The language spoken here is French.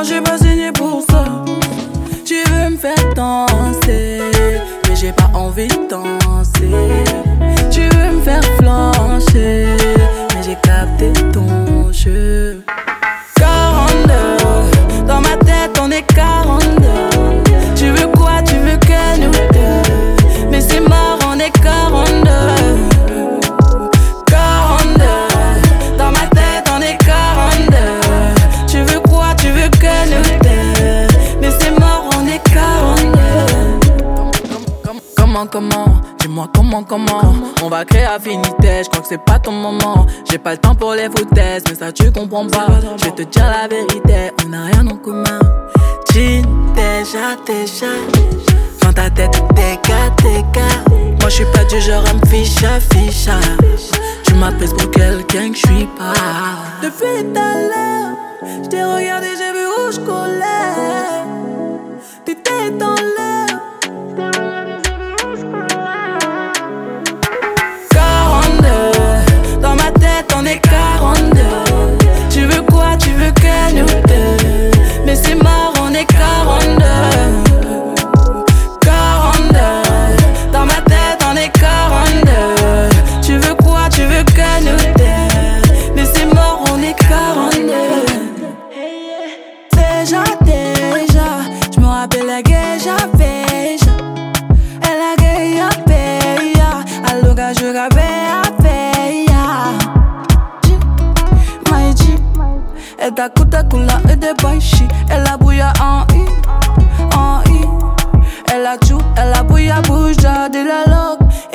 Non, j'ai pas signé pour ça. Tu veux me faire danser, mais j'ai pas envie de danser. Tu veux me faire flancher, mais j'ai capté ton jeu. 42, dans ma tête on est 42. Tu veux quoi, tu veux que nous deux, mais c'est mort, on est 42. 42, dans ma tête on est 42. Tu veux quoi, tu veux que nous deux, mais c'est mort, on est 42. Comment, dis-moi comment on va créer affinité, je crois que c'est pas ton moment. J'ai pas le temps pour les foutaises, mais ça tu comprends pas. Je vais te dire la vérité, on a rien en commun. Jean, déjà dans ta tête t'es gars. Moi je suis pas du genre à me ficha. Tu m'appelles pour quelqu'un que je suis pas. Depuis tout à l'heure, je t'ai regardé, j'ai vu où je collais. T'étais dans l'air. 42, dans ma tête on est 42. Tu veux quoi, tu veux que nous deux, mais c'est mort, on est 42. 42, dans ma tête on est 42. Tu veux quoi, tu veux que nous deux, mais c'est mort, on est 42. Déjà, je me rappelle la geisha. Elle a gaya peya, allo ga je ga peya. My G, elle t'a kuta kula et des baishi. Elle a bouilla en I. Elle a tout, elle a bouilla bouja de la log.